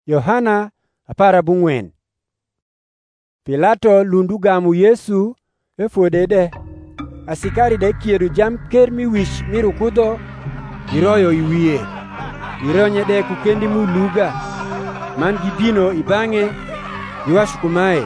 Yohana 14. Pilato lundu gamu Yesu efode de. Asikari de kiedu jam ker mi wich miru kudho giroyo iwiye. Gironye de kukendi muluga. Man gibino ibange giwashu kumae.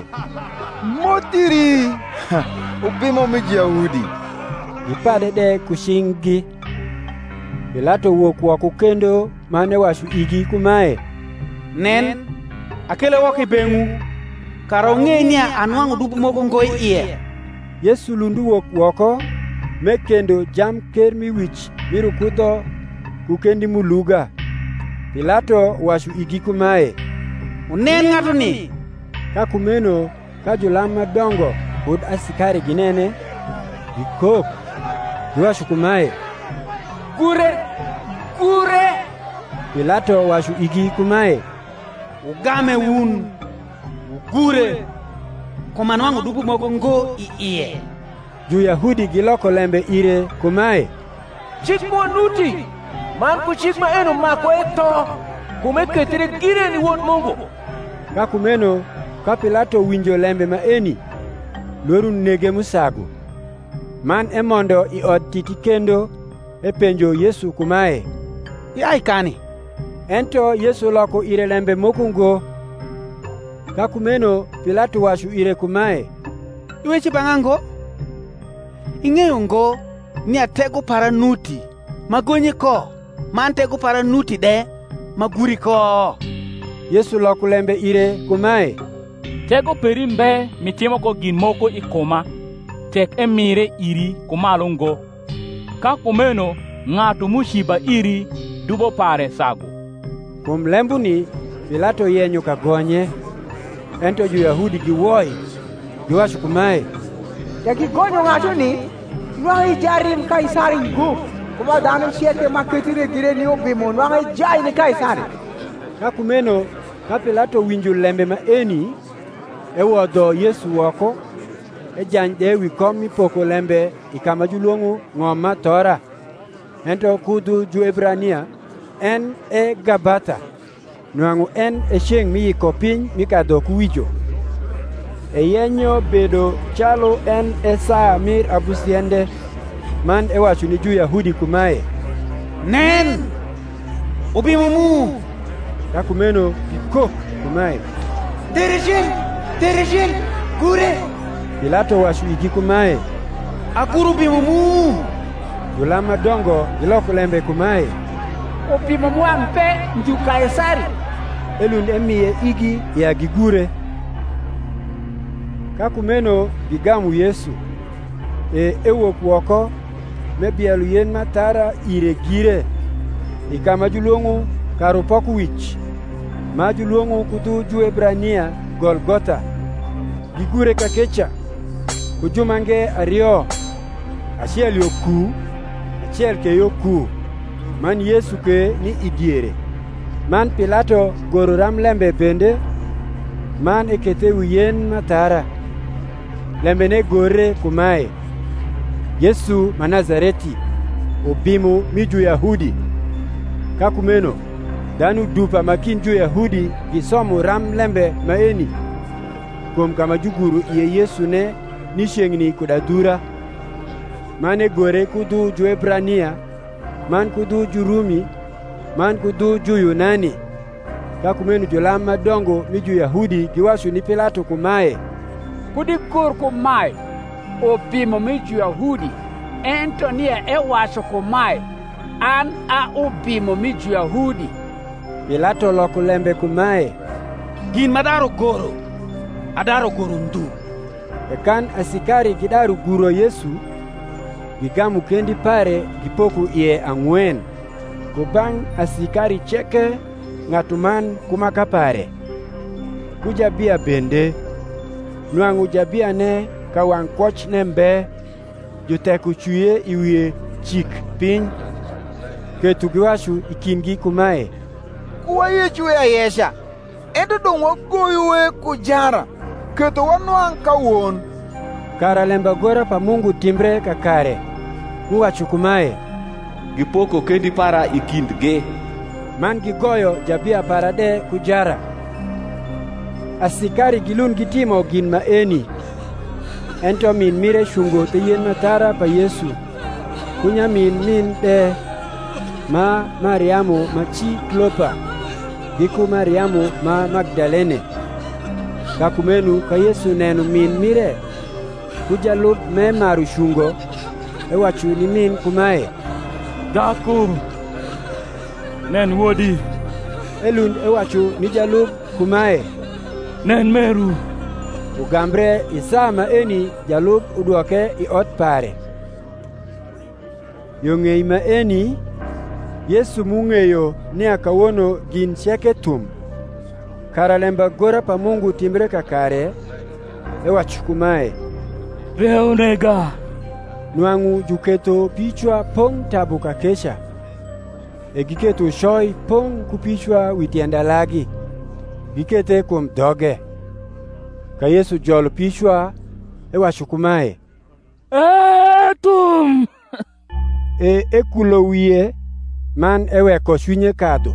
Motiri! Ubimo miji Yahudi. Gipade de kushingi. Pilato wuok kendo mane washu igi kumae. Nen, akele woki bengu, karo ng'enya anwang'o dupu moko ngoi iye. Yesu lundu wuok woko, mekendo jam ker mi wich miru kudho kukendi muluga. Pilato washu igi kumae. Unen ng'ato ni? Ka kumeno ka jolam madongo kod asikari ginene, gikok, giwashu kumae. Gure! Gure! Pilato washu igi kumae. Ugame un, ugure, komanwango dupu moko ngo iye. Jo-Yahudi giloko lembe ire kumae. Chik monuti, man ku chik ma eno mako eto, kume ketire gire ni won Mungu. Ka kumeno ka Pilato winjo lembe ma eni, luoru nege musago. Man emondo i od titi kendo penjo Yesu kumae. Yai kani? Ento Yesu loko ire lembe mokungo. Ka kumeno Pilato washu ire kumae. Iweche bang'ango? Ing'eyo ngo ni atego paranuti magonye ko, man tego paranuti de maguri ko. Yesu loko lembe ire kumae. Tego peri mbe mitimo ko gin moko ikoma, tek emire iri kumalo ngo. Ka kumeno ng'ato mushiba iri dubo pare sago. Kuom lembuni Pilato yenyo ka gonye. Ento Jo-Yahudi giwoi, giwashu kumae. Gigonyo ng'ato ni, nwang'o ijarim Kaisari nguf, kuma dhano siete maketire gire ni obimo, nwang'o ijai ni Kaisari. Ka kumeno ka Pilato winjo lembe ma eni, ewodho Yesu woko, jany de wi kom mipoko lembe ikama juluongo ng'om ma Tora. Ento kudhu Jo-Ebrania en Gabatha. Nwang'o en chieng' miyiko piny mikadho kuwicho. Yenyo bedo chalo en saa mir abusiende, man ewacho ni Jo-Yahudi kumae. Nen! Ubimo mu! Ka kumeno gikok kumae. Tereshin! Gure! Pilato washu igi kumae. Akuru bimo mu! Jolam madongo giloko lembe kumae. Obimo mu ampe nju Kaisari. Elund emiye igi ya gigure. Ka kumeno gigamu Yesu. Ewuok woko mebielu yen matara ire gire. Ikama juluongo kar pok wich. Ma juluongo kudhu Jo-Ebrania Golgotha. Gigure kakecha. Kujumange ariyo. Achiel yo ku, achiel ke yo ku. Man Yesu ke ni idiere. Man Pilato goro lembe bende, man ekete wiyen matara. Lembe ne gore kumae. Yesu Manazareti, obimo mi Jo-Yahudi. Ka kumeno, danu dupa makin Jo-Yahudi gisomo lembe maeni. Kuom kama juguru iye Yesu ne nishiengni kudadhura. Mane gore kudhu Jo-Ebrania, man kudhu Jurumi, man kudhu Jo-Yunani. Ka kumeno jolam madongo mi Jo-Yahudi giwashu ni Pilato kumae. Kudi kur kumae, obimo mi Jo-Yahudi, ento nie ewacho kumae, an a obimo mi Jo-Yahudi. Pilato loko lembe kumae. Gin madaro goro, adaro goro ndu. Ekan asikari gidaru guro Yesu, gigamu kendi pare gipoko iye ang'wen. Kubang asikari cheke ng'atuman kuma kapare. Kujabia bende, nwang'o jabia ne ka wang' koch ne mbe, joteko chwie iwie chik piny. Ketu giwashu ikingi kumae. Kuwaye chwe ayesha. Ento dong wagoyowe kujara. Keto wanwang' kawon. Kara lemba gora pa Mungu timbre kakare. Uwacho kumae. Gipoko kendi para ikindgi. man gigoyo jabia parade kujara. Asikari gilun gitimo gin ma eni. Ento min mire shungo te yen matara pa Yesu. Kunya min de ma Mariamu ma chi Klopa. Giku Mariamu ma Magdalene. Kakumenu ka Yesu neno min mire. Kujalub me maru shungo. Ewachu ni min kumae. Dakur. Nen wodi. Elund ewachu ni jalub kumae. Nen meru. Ugambre isama eni jalub uduoke I ot pare. Yong'ei ma eni, Yesu mung'eyo ni akawono gin cheke thum. Kara lemba gora pa Mungu timbre kakare, ewachu kumae. Reonega. Nwang'u juketo pichwa pong tabu kakesha. Giketo shoi pong kupichwa witiandalagi. Gikete kum doge. Ka Yesu jolo pichwa, ewacho kumae. Tum! Ekulo wiye, man eweko shwinye kadho.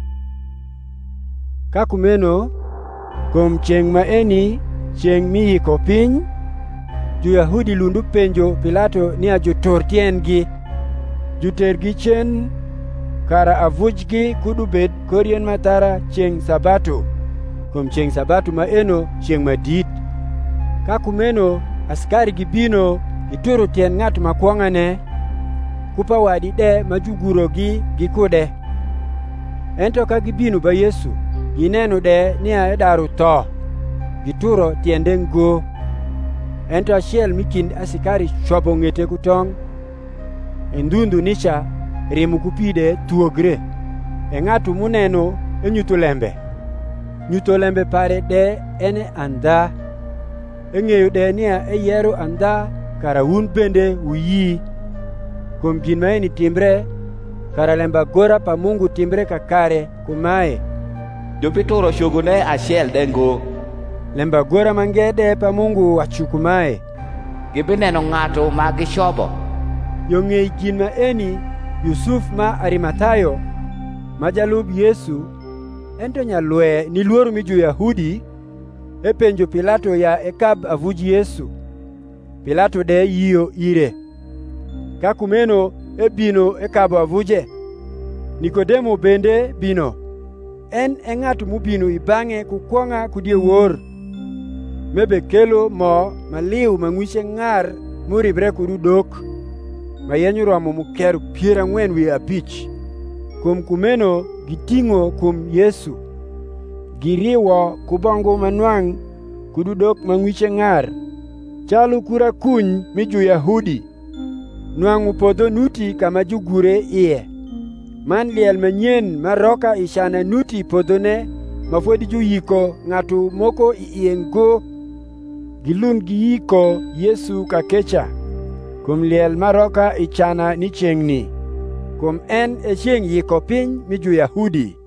Kakumeno, kum cheng ma eni, cheng miyiko piny, Jo-Yahudi lundu penjo Pilato ni ajotor tiengi. Jotergi chen, kara avujgi kudu bed korien matara cheng Sabato. Kum cheng Sabato ma eno cheng madit. Kakumeno askari gibino ituro tien ng'at makwong'ane. Kupa wadi de majuguro gikude. Ento ka gibino ba Yesu, gineno de ni aedaru to. Gituro tiende ngo. Ento achiel mikind asikari chwapo ng'ete kutong. Ndundu nicha rimu kupide tuogre. Ng'atu muneno enyuto lembe. Nyuto lembe pare de ene andha. Eng'eyo de niya eyero andha kara un bende uyi. Kum gin ma eni timbre, kara lemba gora pa Mungu timbre kakare kumae. Jopituro shugune achiel dengo. Lemba gora mangede pa Mungu wachu kumae. Gibineno ng'ato ma gishobo. Yong'ei gin ma eni Yusuf ma Arimathayo, ma jalub Yesu, ento nyalwe ni luoro mi Jo-Yahudi, epenjo Pilato ya ekab avuj Yesu. Pilato de yiyo ire. Kakumeno ebino ekabo avuje. Nikodemo bende bino. En ng'at mubino ibang'e kukwong'a kudie wor. Mebe kelo mo maliw mang'wiche ng'ar muribre kudu dok. Mayenyo romo mukeru 45. Kum kumeno giting'o kum Yesu. Giriwo kubongo manwang' kudu dok mang'wiche ng'ar. Chalu kura kuny mi Jo-Yahudi. Nwang'u podho nuti kama jugure iye. Man liel manyen maroka ishana nuti podhone mafwedi joyiko ng'atu moko iye ngo. Gilun giyiko Yesu kakecha. Kum liel maroka ichana ni cheng'ni. Kum en e chieng' yiko piny mi Jo-Yahudi.